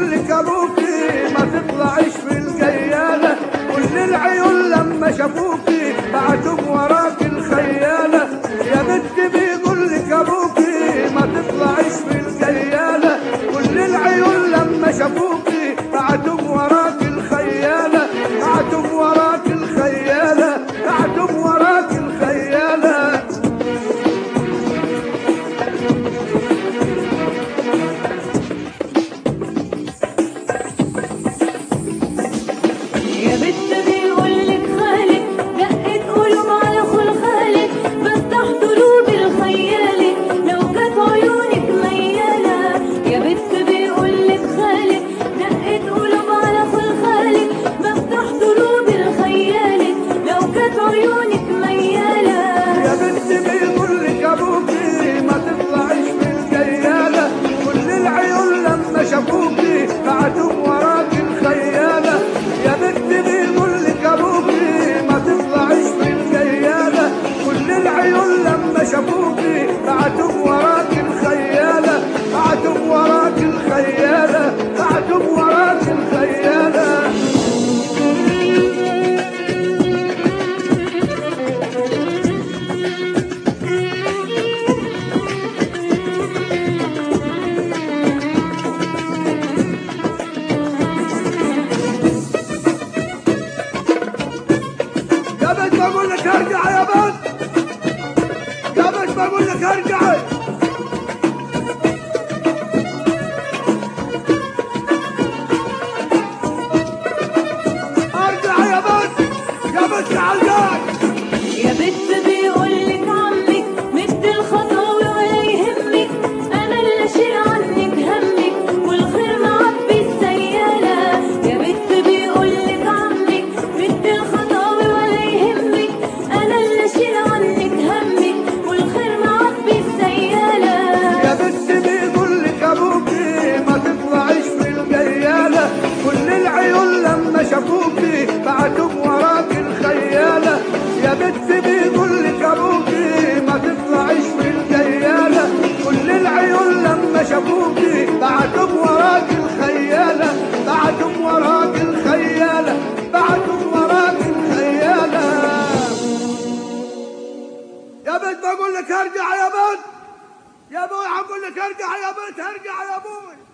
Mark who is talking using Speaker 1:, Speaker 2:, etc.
Speaker 1: بيقول لك ابوكي ما تطلعيش في الجياله، كل العيون لما شافوكي بعتم وراك الخياله. يا بنت بيقول لك ابوكي ما تطلعيش في الجياله، كل العيون لما شافوكي بعتم وراك الخياله، بعتم وراك الخياله، بعتم وراك الخياله.
Speaker 2: يا بنت بيقولك خالك دقت قلوب على خل خالك، فتح ضروب الخيالك لو كانت عيونك ميالة. يا بنت بيقولك خالك دقت قلوب على خل خالك، فتح ضروب الخيالك لو كانت عيونك ميالة.
Speaker 1: يا بنت بيقولك ابوكي ما تطلعيش في الجياله، كل العيون لما شافوكي بعتم وراك الخياله. يا بنت بيقولك ابوكي ما تطلعيش في الجياله، كل العيون لما شافوكي بعتم وراك الخياله، بعتم وراك الخياله، بعتم وراك الخياله. يا بنت بقول لك ارجع يا بنت، يا بنت بقول لك ارجعي. ارجع يا بنت، يا بنت ارجعي.
Speaker 2: يا بنت بيقولك عمك مد الخطاوي ولا يهمك، انا اللي اشيل عنك همك والخير معبي السيالة. يا بنت بيقولك عمك مد الخطاوي ولا يهمك، انا اللي اشيل عنك همك والخير معبي السيالة.
Speaker 1: يا بنت بيقولك ابوكي ما تطلعيش في الجياله، كل العيون لما شافوكي بعتم وراك الخياله. يا بنت بيقولك ابوكي ما تطلعيش في الجياله، كل العيون لما شافوكي بعتم وراك الخياله، بعتم وراك الخياله، بعتم وراك الخياله. يا بنت بقول لك ارجع يا بنت، يا ابوي هقول لك ارجع يا بنت، ارجع يا ابوي.